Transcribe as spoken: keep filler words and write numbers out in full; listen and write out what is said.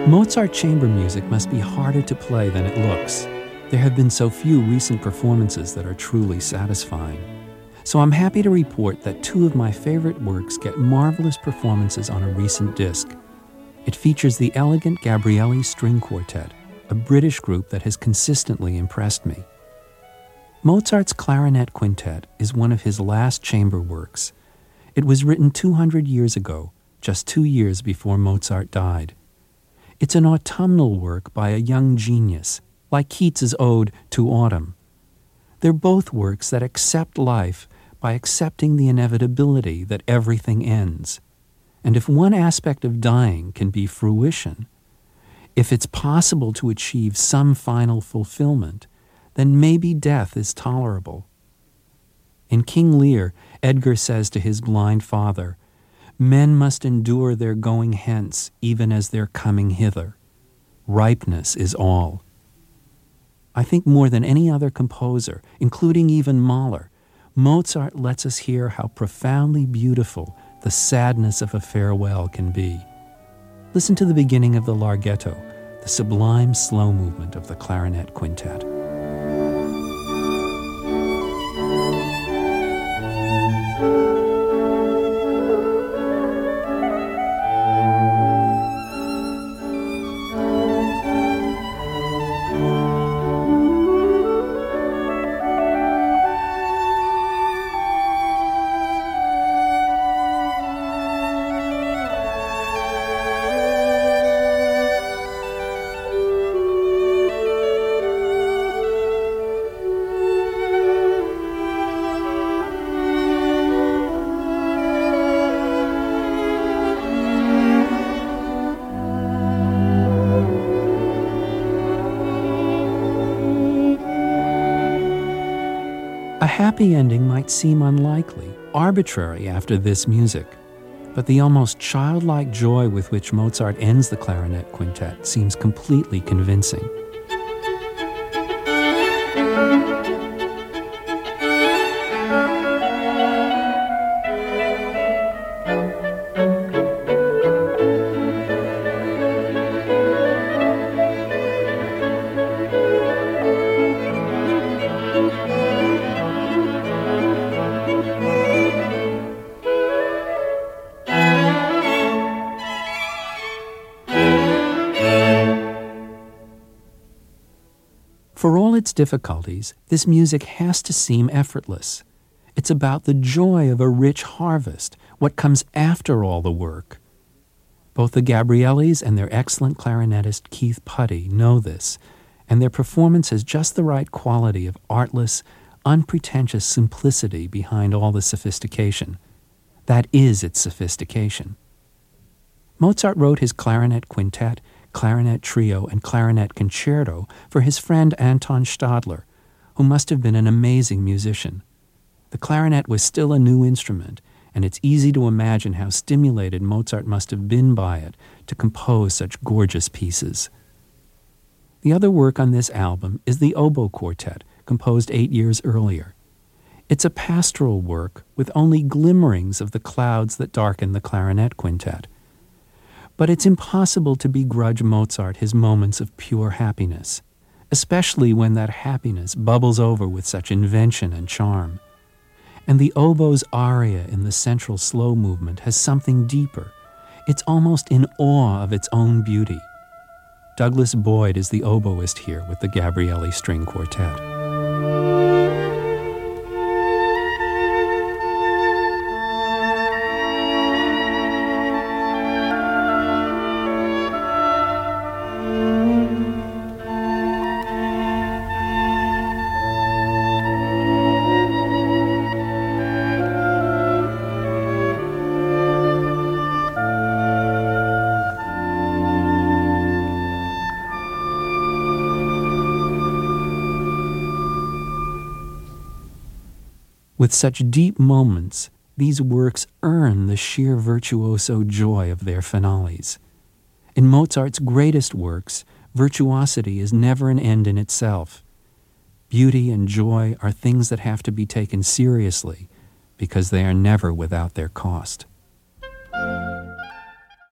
Mozart chamber music must be harder to play than it looks. There have been so few recent performances that are truly satisfying. So I'm happy to report that two of my favorite works get marvelous performances on a recent disc. It features the elegant Gabrieli String Quartet, a British group that has consistently impressed me. Mozart's Clarinet Quintet is one of his last chamber works. It was written two hundred years ago, just two years before Mozart died. It's an autumnal work by a young genius, like Keats's ode to autumn. They're both works that accept life by accepting the inevitability that everything ends. And if one aspect of dying can be fruition, if it's possible to achieve some final fulfillment, then maybe death is tolerable. In King Lear, Edgar says to his blind father, "Men must endure their going hence, even as their coming hither. Ripeness is all." I think more than any other composer, including even Mahler, Mozart lets us hear how profoundly beautiful the sadness of a farewell can be. Listen to the beginning of the Larghetto, the sublime slow movement of the Clarinet Quintet. A happy ending might seem unlikely, arbitrary after this music, but the almost childlike joy with which Mozart ends the Clarinet Quintet seems completely convincing. For all its difficulties, this music has to seem effortless. It's about the joy of a rich harvest, what comes after all the work. Both the Gabrielis and their excellent clarinetist Keith Putty know this, and their performance has just the right quality of artless, unpretentious simplicity behind all the sophistication. That is its sophistication. Mozart wrote his Clarinet Quintet, Clarinet Trio, and Clarinet Concerto for his friend Anton Stadler, who must have been an amazing musician. The clarinet was still a new instrument, and it's easy to imagine how stimulated Mozart must have been by it to compose such gorgeous pieces. The other work on this album is the Oboe Quartet, composed eight years earlier. It's a pastoral work with only glimmerings of the clouds that darken the Clarinet Quintet. But it's impossible to begrudge Mozart his moments of pure happiness, especially when that happiness bubbles over with such invention and charm. And the oboe's aria in the central slow movement has something deeper. It's almost in awe of its own beauty. Douglas Boyd is the oboist here with the Gabrieli String Quartet. With such deep moments, these works earn the sheer virtuoso joy of their finales. In Mozart's greatest works, virtuosity is never an end in itself. Beauty and joy are things that have to be taken seriously because they are never without their cost.